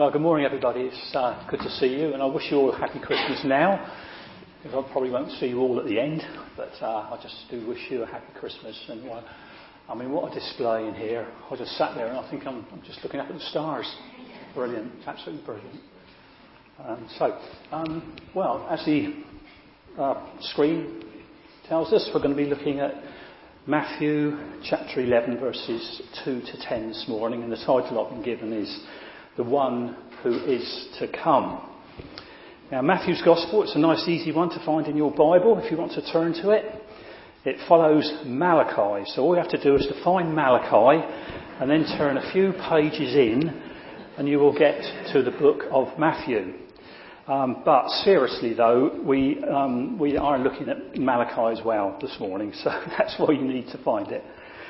Well, good morning, everybody. It's good to see you, and I wish you all a happy Christmas now. Because I probably won't see you all at the end, but I just do wish you a happy Christmas. And what a display in here! I just sat there and I think I'm just looking up at the stars. Brilliant, absolutely brilliant. As the screen tells us, we're going to be looking at Matthew chapter 11, verses 2 to 10 this morning, and the title I've been given is The One Who Is to Come. Now, Matthew's Gospel, it's a nice easy one to find in your Bible if you want to turn to it. It follows Malachi, so all you have to do is to find Malachi and then turn a few pages in and you will get to the book of Matthew. But seriously though, we are looking at Malachi as well this morning, so that's why you need to find it.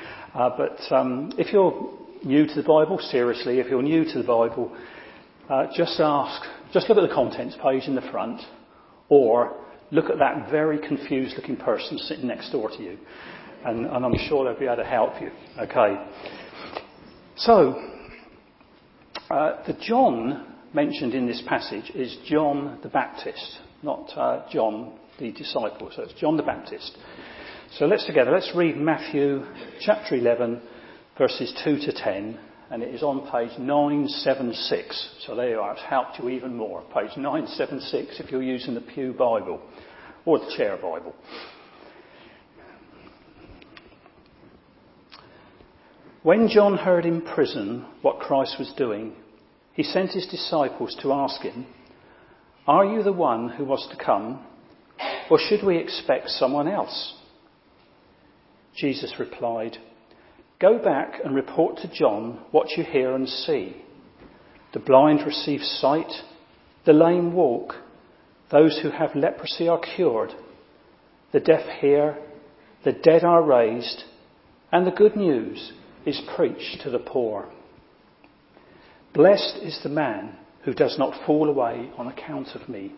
If you're new to the Bible, seriously, if you're new to the Bible, just look at the contents page in the front, or look at that very confused looking person sitting next door to you, and I'm sure they'll be able to help you. Okay. So, the John mentioned in this passage is John the Baptist, not John the disciple. So it's John the Baptist. So let's read Matthew chapter 11, verses 2 to 10, and it is on page 976. So there you are, it's helped you even more. Page 976 if you're using the Pew Bible or the Chair Bible. When John heard in prison what Christ was doing, he sent his disciples to ask him, "Are you the one who was to come, or should we expect someone else?" Jesus replied, "Go back and report to John what you hear and see. The blind receive sight, the lame walk, those who have leprosy are cured, the deaf hear, the dead are raised, and the good news is preached to the poor. Blessed is the man who does not fall away on account of me."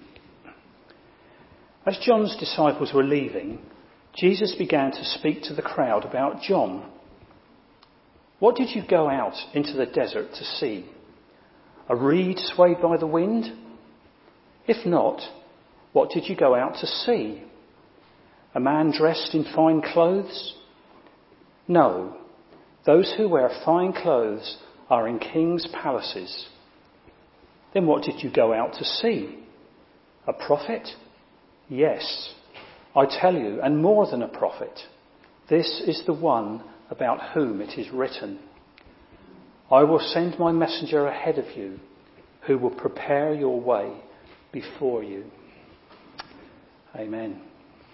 As John's disciples were leaving, Jesus began to speak to the crowd about John. "What did you go out into the desert to see? A reed swayed by the wind? If not, what did you go out to see? A man dressed in fine clothes? No, those who wear fine clothes are in kings' palaces. Then what did you go out to see? A prophet? Yes, I tell you, and more than a prophet. This is the one about whom it is written, 'I will send my messenger ahead of you, who will prepare your way before you.'" Amen.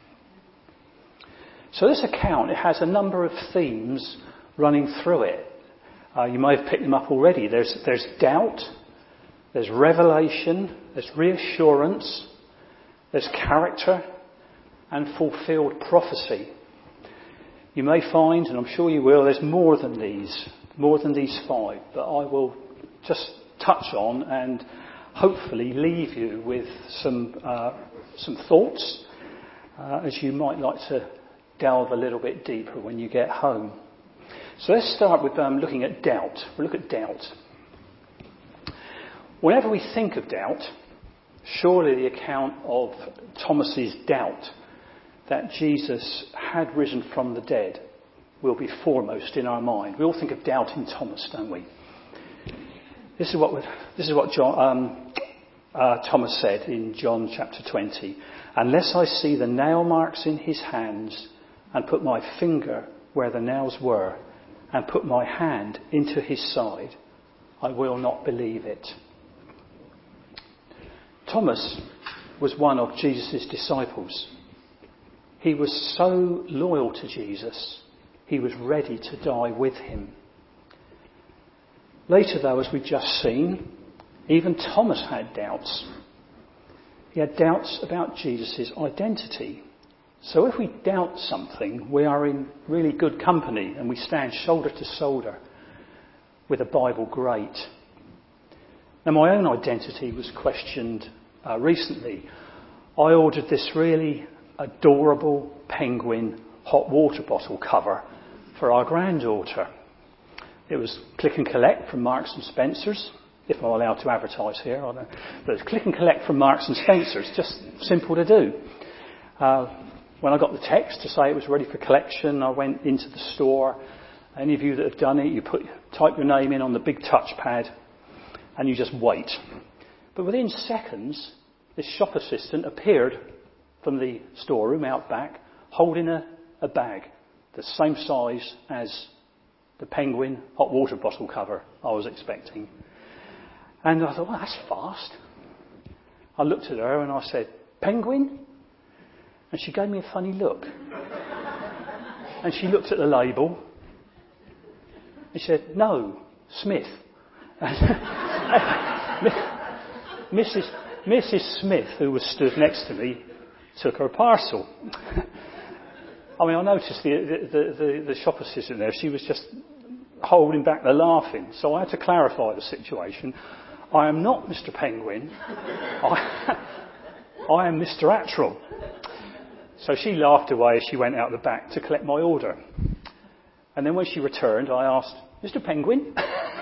So this account, it has a number of themes running through it. You may have picked them up already. There's doubt, there's revelation, there's reassurance, there's character, and fulfilled prophecy. You may find, and I'm sure you will, there's more than these five, but I will just touch on and hopefully leave you with some thoughts as you might like to delve a little bit deeper when you get home. So let's start with looking at doubt. We'll look at doubt. Whenever we think of doubt, surely the account of Thomas's doubt that Jesus had risen from the dead will be foremost in our mind. We all think of doubting Thomas, don't we? This is what Thomas said in John chapter 20. "Unless I see the nail marks in his hands and put my finger where the nails were and put my hand into his side, I will not believe it." Thomas was one of Jesus' disciples. He was so loyal to Jesus, he was ready to die with him. Later, though, as we've just seen, even Thomas had doubts. He had doubts about Jesus' identity. So if we doubt something, we are in really good company and we stand shoulder to shoulder with a Bible great. Now, my own identity was questioned recently. I ordered this really adorable penguin hot water bottle cover for our granddaughter. It was click and collect from Marks and Spencer's. if I'm allowed to advertise here. I don't know. But it's click and collect from Marks and Spencer. It's just simple to do. When I got the text to say it was ready for collection, I went into the store. Any of you that have done it, you type your name in on the big touchpad and you just wait. But within seconds, this shop assistant appeared from the storeroom out back holding a bag the same size as the Penguin hot water bottle cover I was expecting. And I thought, well, that's fast. I looked at her and I said, Penguin? And she gave me a funny look. And she looked at the label and she said, no, Smith. Mrs. Smith, who was stood next to me, took her parcel. I mean, I noticed the shop assistant there, she was just holding back the laughing. So I had to clarify the situation. I am not Mr. Penguin. I am Mr. Attrell. So she laughed away as she went out the back to collect my order. And then when she returned, I asked, Mr. Penguin?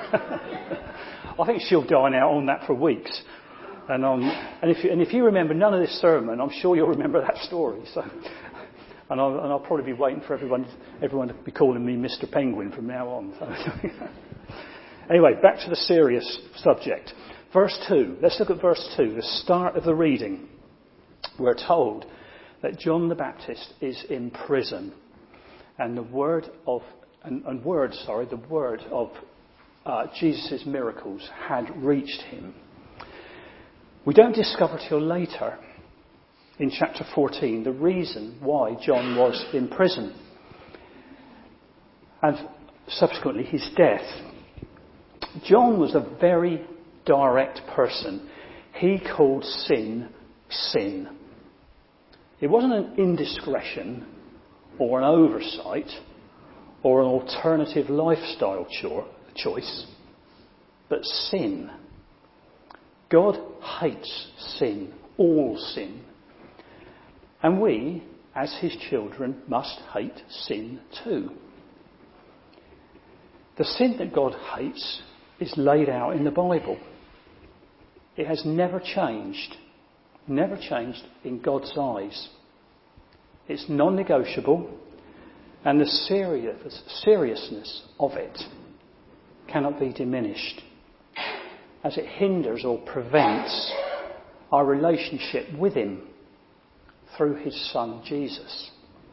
I think she'll dine out on that for weeks. And if you remember none of this sermon, I'm sure you'll remember that story. So, and I'll probably be waiting for everyone to be calling me Mr. Penguin from now on. So. Anyway, back to the serious subject. Verse 2. Let's look at verse 2, the start of the reading. We're told that John the Baptist is in prison, and the word of Jesus' miracles had reached him. We don't discover till later, in chapter 14, the reason why John was in prison, and subsequently his death. John was a very direct person. He called sin, sin. It wasn't an indiscretion or an oversight or an alternative lifestyle choice, but sin. God hates sin, all sin. And we, as his children, must hate sin too. The sin that God hates is laid out in the Bible. It has never changed in God's eyes. It's non-negotiable, and the seriousness of it cannot be diminished, as it hinders or prevents our relationship with him through his son Jesus.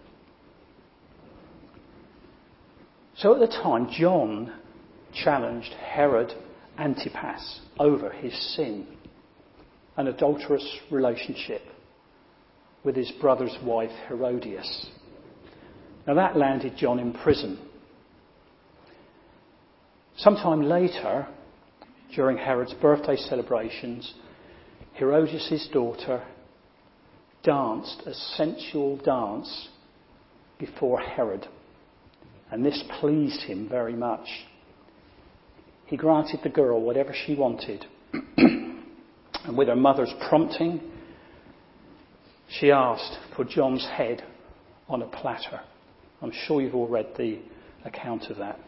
So at the time, John challenged Herod Antipas over his sin, an adulterous relationship with his brother's wife Herodias. Now that landed John in prison. Sometime later, during Herod's birthday celebrations, Herodias' daughter danced a sensual dance before Herod, and this pleased him very much. He granted the girl whatever she wanted, and with her mother's prompting, she asked for John's head on a platter. I'm sure you've all read the account of that.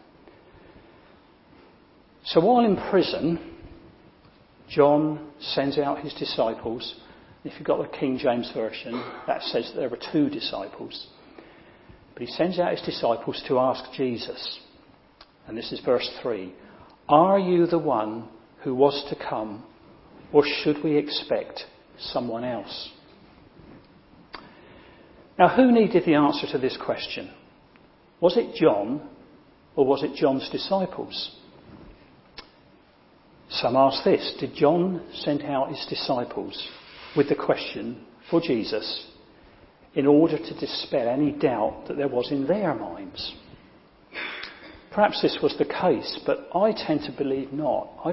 So while in prison, John sends out his disciples. If you've got the King James Version, that says that there were 2 disciples. But he sends out his disciples to ask Jesus. And this is verse 3. Are you the one who was to come, or should we expect someone else? Now, who needed the answer to this question? Was it John, or was it John's disciples? Some ask this: did John send out his disciples with the question for Jesus in order to dispel any doubt that there was in their minds? Perhaps this was the case, but I tend to believe not. I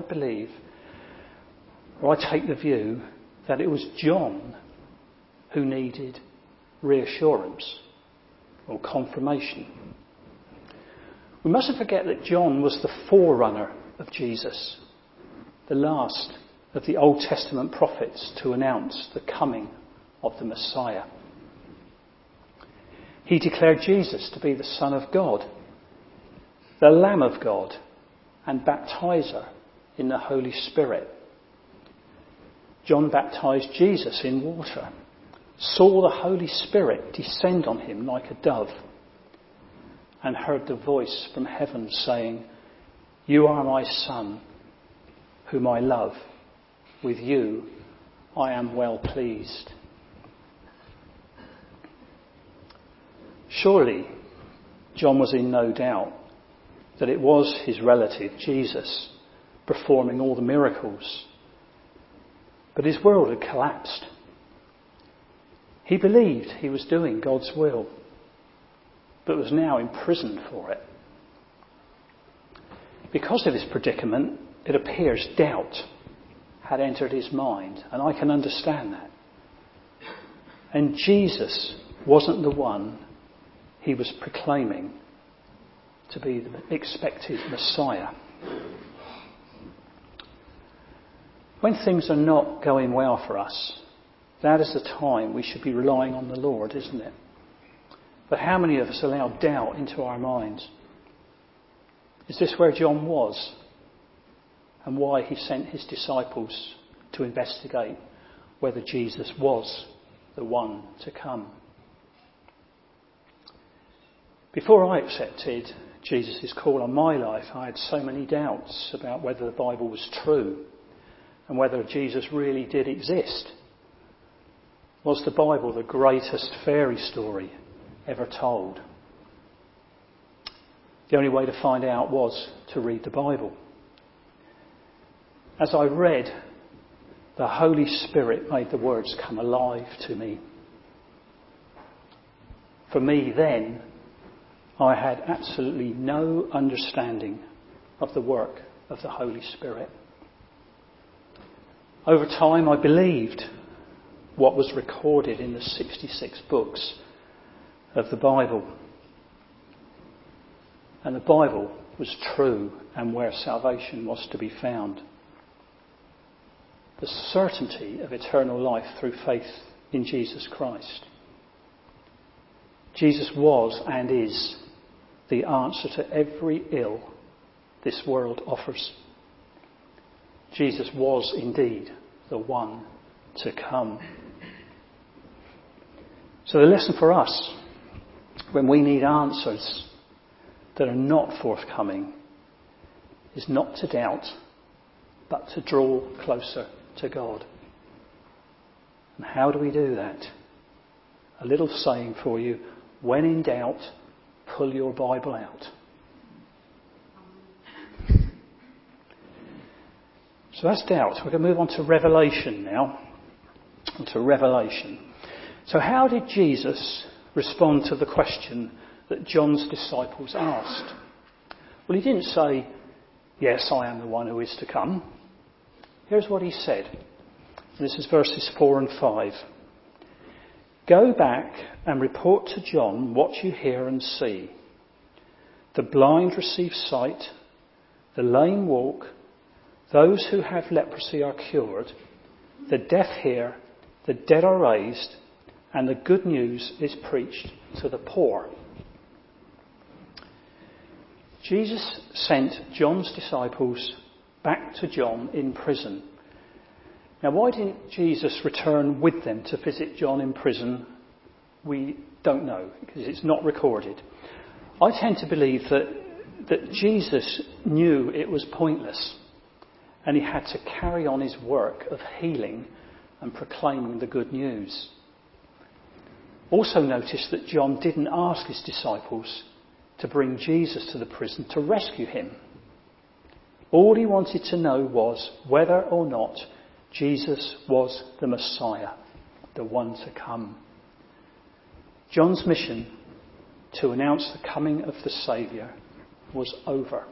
take the view that it was John who needed reassurance or confirmation. We mustn't forget that John was the forerunner of Jesus, the last of the Old Testament prophets to announce the coming of the Messiah. He declared Jesus to be the Son of God, the Lamb of God, and baptizer in the Holy Spirit. John baptized Jesus in water, saw the Holy Spirit descend on him like a dove, and heard the voice from heaven saying, "You are my Son, whom I love. With you I am well pleased." Surely John was in no doubt that it was his relative Jesus performing all the miracles. But his world had collapsed. He believed he was doing God's will, but was now imprisoned for it. Because of his predicament, it appears doubt had entered his mind, and I can understand that. And Jesus wasn't the one he was proclaiming to be the expected Messiah. When things are not going well for us, that is the time we should be relying on the Lord, isn't it? But how many of us allow doubt into our minds? Is this where John was? And why he sent his disciples to investigate whether Jesus was the one to come? Before I accepted Jesus' call on my life, I had so many doubts about whether the Bible was true and whether Jesus really did exist. Was the Bible the greatest fairy story ever told? The only way to find out was to read the Bible. As I read, the Holy Spirit made the words come alive to me. For me then, I had absolutely no understanding of the work of the Holy Spirit. Over time, I believed what was recorded in the 66 books of the Bible. And the Bible was true and where salvation was to be found. The certainty of eternal life through faith in Jesus Christ. Jesus was and is the answer to every ill this world offers. Jesus was indeed the one to come. So the lesson for us, when we need answers that are not forthcoming, is not to doubt, but to draw closer to God. And how do we do that? A little saying for you: when in doubt, pull your Bible out. So that's doubt. We're going to move on to Revelation now. To Revelation. So how did Jesus respond to the question that John's disciples asked? Well, he didn't say, "Yes, I am the one who is to come." Here's what he said. This is verses 4 and 5. "Go back and report to John what you hear and see. The blind receive sight, the lame walk, those who have leprosy are cured, the deaf hear, the dead are raised, and the good news is preached to the poor." Jesus sent John's disciples back to John in prison. Now, why didn't Jesus return with them to visit John in prison? We don't know, because it's not recorded. I tend to believe that Jesus knew it was pointless, and he had to carry on his work of healing and proclaiming the good news. Also notice that John didn't ask his disciples to bring Jesus to the prison to rescue him. All he wanted to know was whether or not Jesus was the Messiah, the one to come. John's mission to announce the coming of the Saviour was over.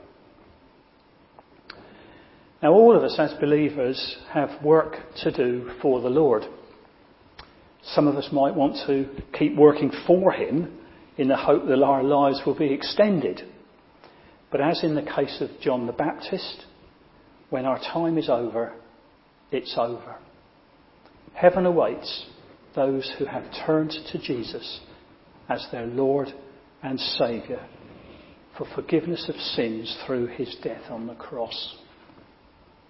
Now, all of us as believers have work to do for the Lord. Some of us might want to keep working for him in the hope that our lives will be extended. But as in the case of John the Baptist, when our time is over, it's over. Heaven awaits those who have turned to Jesus as their Lord and Saviour for forgiveness of sins through his death on the cross.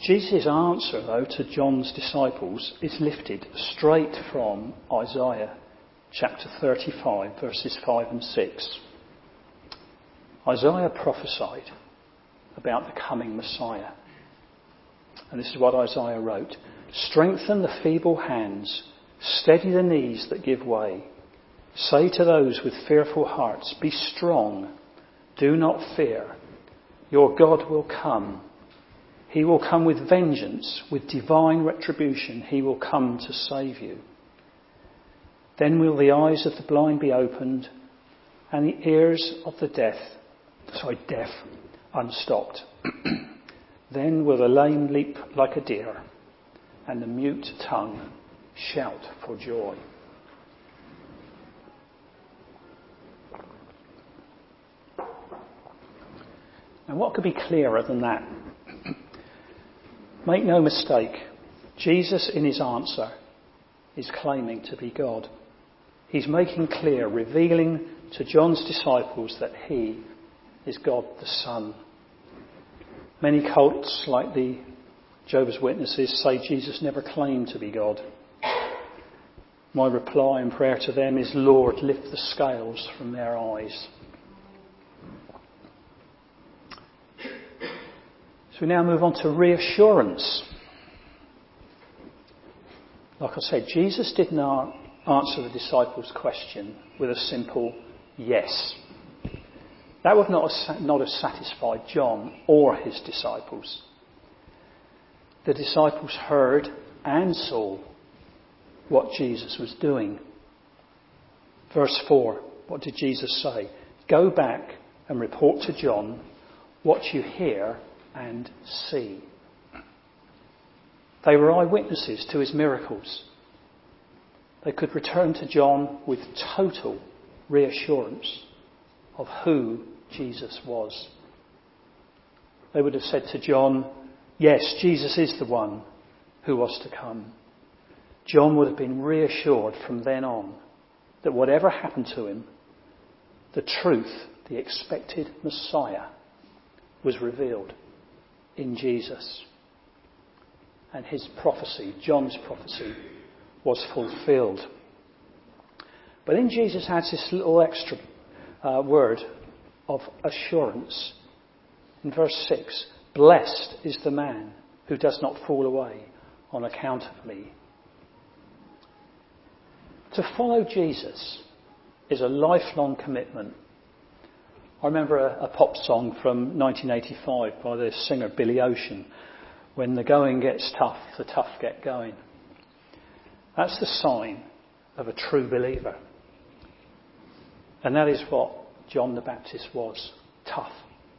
Jesus' answer, though, to John's disciples is lifted straight from Isaiah chapter 35, verses 5 and 6. Isaiah prophesied about the coming Messiah. And this is what Isaiah wrote. Strengthen the feeble hands, steady the knees that give way. Say to those with fearful hearts, be strong, do not fear. Your God will come. He will come with vengeance, with divine retribution. He will come to save you. Then will the eyes of the blind be opened and the ears of the deaf unstopped. Then will the lame leap like a deer and the mute tongue shout for joy. Now, what could be clearer than that? Make no mistake, Jesus in his answer is claiming to be God. He's making clear, revealing to John's disciples that he is God the Son. Many cults, like the Jehovah's Witnesses, say Jesus never claimed to be God. My reply and prayer to them is, Lord, lift the scales from their eyes. So we now move on to reassurance. Like I said, Jesus did not answer the disciples' question with a simple yes. That would not have satisfied John or his disciples. The disciples heard and saw what Jesus was doing. Verse 4, what did Jesus say? Go back and report to John what you hear and see. They were eyewitnesses to his miracles. They could return to John with total reassurance of who Jesus was. They would have said to John, yes, Jesus is the one who was to come. John would have been reassured from then on that whatever happened to him, the truth, the expected Messiah, was revealed in Jesus. And his prophecy, John's prophecy, was fulfilled. But then Jesus adds this little extra word of assurance. In verse 6, blessed is the man who does not fall away on account of me. To follow Jesus is a lifelong commitment. I remember a pop song from 1985 by the singer Billy Ocean. When the going gets tough, the tough get going. That's the sign of a true believer. And that is what John the Baptist was, tough.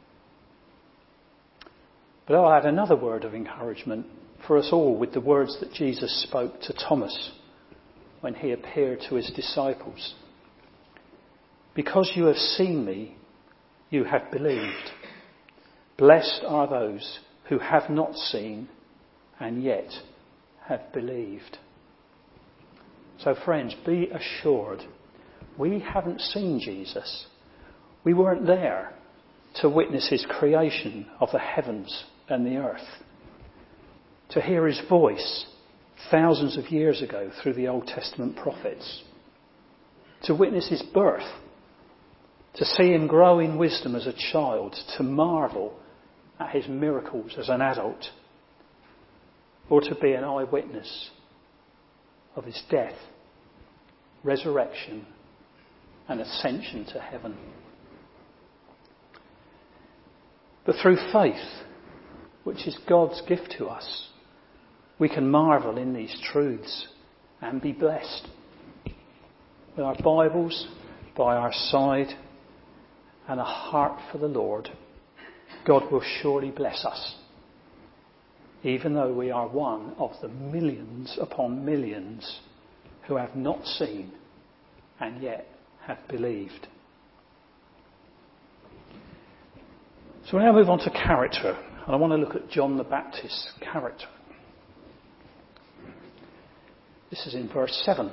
But I'll add another word of encouragement for us all with the words that Jesus spoke to Thomas when he appeared to his disciples. Because you have seen me, you have believed. Blessed are those who have not seen and yet have believed. So friends, be assured, we haven't seen Jesus. We weren't there to witness his creation of the heavens and the earth, to hear his voice thousands of years ago through the Old Testament prophets, to witness his birth, to see him grow in wisdom as a child, to marvel at his miracles as an adult, or to be an eyewitness of his death, resurrection, and ascension to heaven. But through faith, which is God's gift to us, we can marvel in these truths and be blessed. With our Bibles by our side and a heart for the Lord, God will surely bless us, even though we are one of the millions upon millions who have not seen and yet have believed. So we now move on to character. And I want to look at John the Baptist's character. This is in verse 7.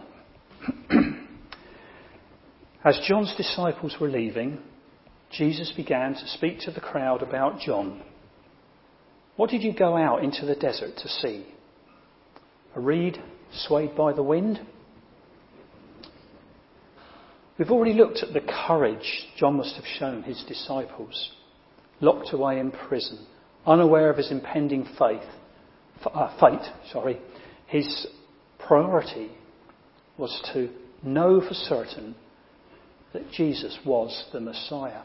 As John's disciples were leaving, Jesus began to speak to the crowd about John. What did you go out into the desert to see? A reed swayed by the wind? We've already looked at the courage John must have shown his disciples, locked away in prison, unaware of his impending fate. His priority was to know for certain that Jesus was the Messiah.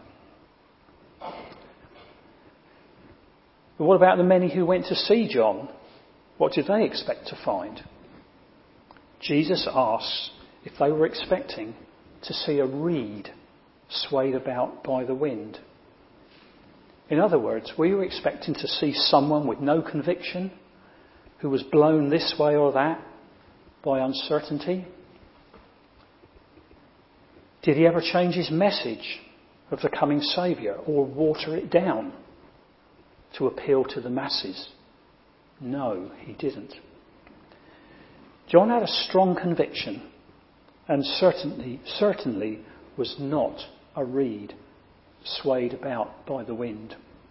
But what about the many who went to see John? What did they expect to find? Jesus asks if they were expecting to see a reed swayed about by the wind. In other words, were you expecting to see someone with no conviction, who was blown this way or that by uncertainty? Did he ever change his message of the coming Saviour or water it down to appeal to the masses? No, he didn't. John had a strong conviction and certainly was not a reed swayed about by the wind.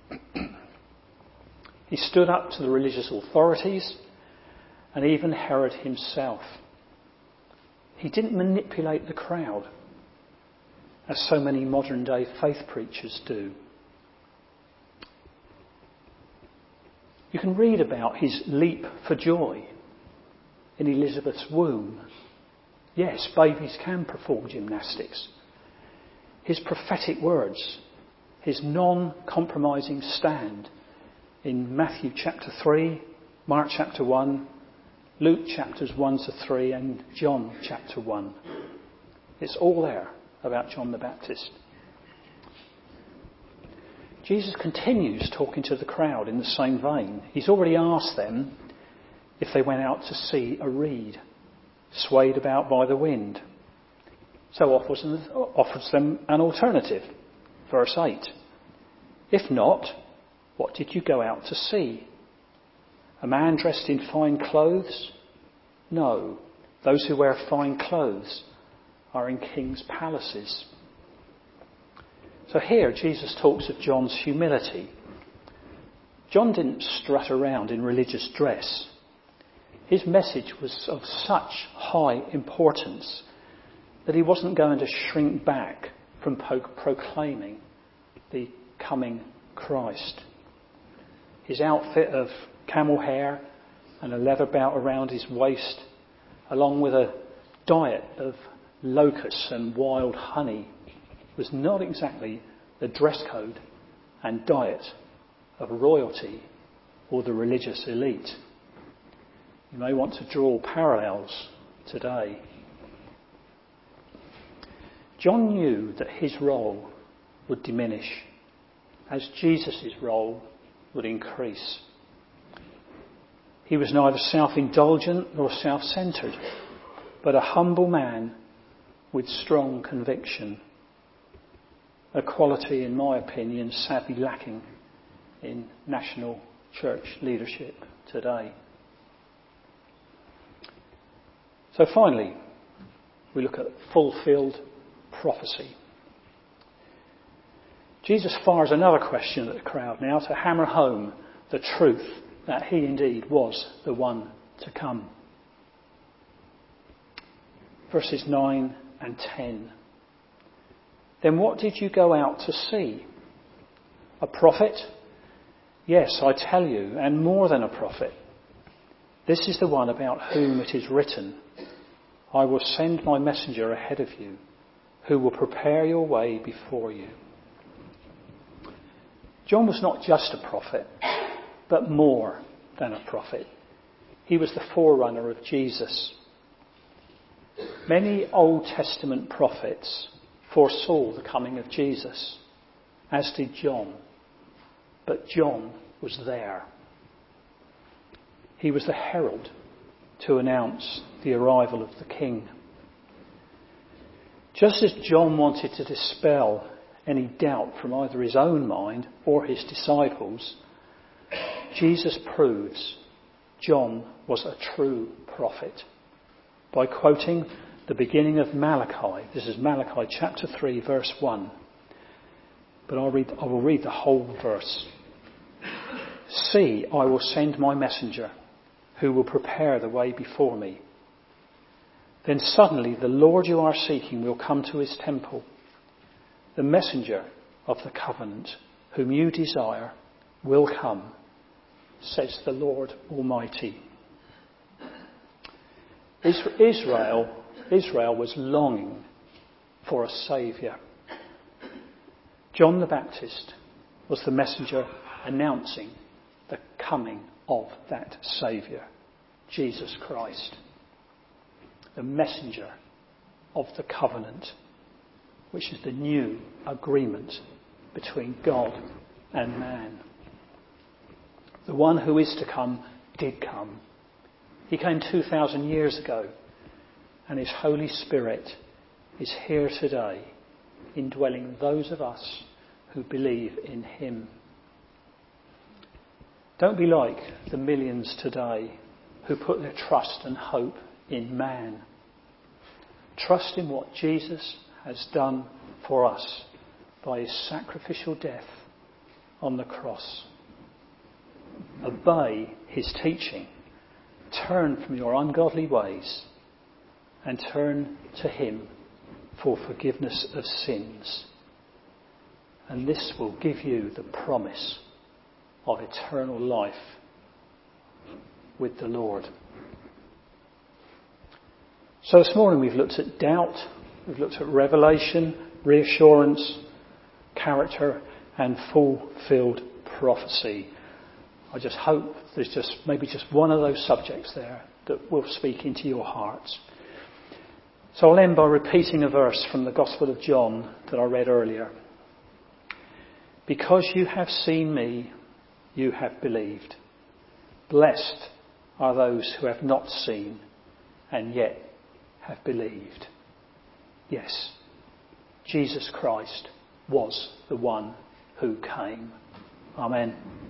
He stood up to the religious authorities and even Herod himself. He didn't manipulate the crowd, as so many modern day faith preachers do. You can read about his leap for joy in Elizabeth's womb. Yes, babies can perform gymnastics. His prophetic words, his non-compromising stand in Matthew chapter 3, Mark chapter 1, Luke chapters 1 to 3 and John chapter 1. It's all there about John the Baptist. Jesus continues talking to the crowd in the same vein. He's already asked them if they went out to see a reed swayed about by the wind. So offers them an alternative. Verse 8. If not, what did you go out to see? A man dressed in fine clothes? No, those who wear fine clothes are in kings' palaces. So here Jesus talks of John's humility. John didn't strut around in religious dress. His message was of such high importance that he wasn't going to shrink back from proclaiming the coming Christ. His outfit of camel hair and a leather belt around his waist, along with a diet of locusts and wild honey, was not exactly the dress code and diet of royalty or the religious elite. You may want to draw parallels today. John knew that his role would diminish as Jesus' role would increase. He was neither self-indulgent nor self-centred, but a humble man with strong conviction. A quality, in my opinion, sadly lacking in national church leadership today. So finally, we look at fulfilled prophecy. Jesus fires another question at the crowd now to hammer home the truth that he indeed was the one to come. Verses 9 and 10. Then what did you go out to see? A prophet? Yes, I tell you, and more than a prophet. This is the one about whom it is written, I will send my messenger ahead of you, who will prepare your way before you. John was not just a prophet, but more than a prophet. He was the forerunner of Jesus. Many Old Testament prophets foresaw the coming of Jesus, as did John. But John was there. He was the herald to announce the arrival of the King. Just as John wanted to dispel any doubt from either his own mind or his disciples, Jesus proves John was a true prophet by quoting the beginning of Malachi. This is Malachi chapter 3 verse 1. But I will read the whole verse. See, I will send my messenger, who will prepare the way before me. Then suddenly the Lord you are seeking will come to his temple. The messenger of the covenant, whom you desire, will come, says the Lord Almighty. Israel was longing for a saviour. John the Baptist was the messenger announcing the coming of that saviour, Jesus Christ. The messenger of the covenant, which is the new agreement between God and man. The one who is to come did come. He came 2,000 years ago, and his Holy Spirit is here today, indwelling those of us who believe in him. Don't be like the millions today who put their trust and hope in man. Trust in what Jesus has done for us by his sacrificial death on the cross. Obey his teaching. Turn from your ungodly ways and turn to him for forgiveness of sins. And this will give you the promise of eternal life with the Lord. So this morning we've looked at doubt, we've looked at revelation, reassurance, character and fulfilled prophecy. I just hope there's maybe just one of those subjects there that will speak into your hearts. So I'll end by repeating a verse from the Gospel of John that I read earlier. Because you have seen me, you have believed. Blessed are those who have not seen and yet have believed. Yes, Jesus Christ was the one who came. Amen.